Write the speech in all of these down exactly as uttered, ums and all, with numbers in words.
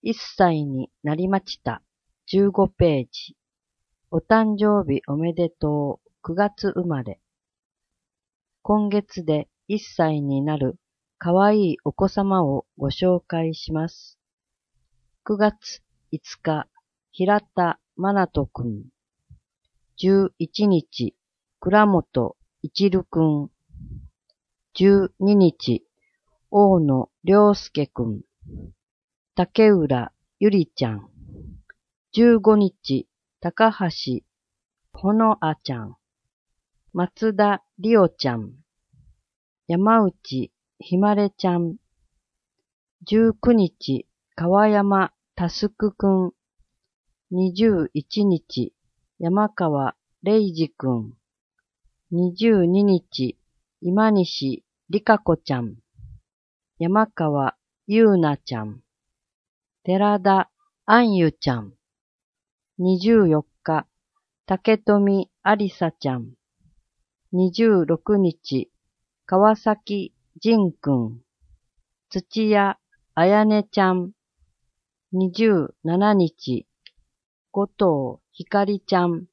いっさいになりました。じゅうごページ。お誕生日おめでとう。くがつ生まれ。今月でいっさいになるかわいいお子様をご紹介します。くがついつか、平田真人くん。じゅういちにち、倉本一流くん。じゅうににち、大野良介くん。竹浦ゆりちゃん。じゅうごにち、高橋ほのあちゃん。松田りおちゃん。山内ひまれちゃん。じゅうくにち、川山たすくくん。にじゅういちにち、山川れいじくん。にじゅうににち、今西りかこちゃん。山川ゆうなちゃん。寺田あんゆちゃん。にじゅうよっか、竹富ありさちゃん。にじゅうろくにち、川崎仁くん。土屋あやねちゃん。にじゅうしちにち、後藤ひかりちゃん。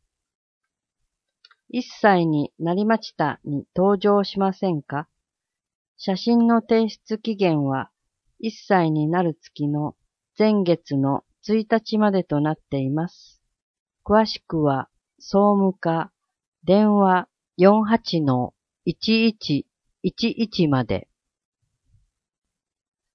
いっさいになりましたに登場しませんか？写真の提出期限はいっさいになる月の前月のついたちまでとなっています。詳しくは総務課電話 よんはちのいちいちいちいち まで。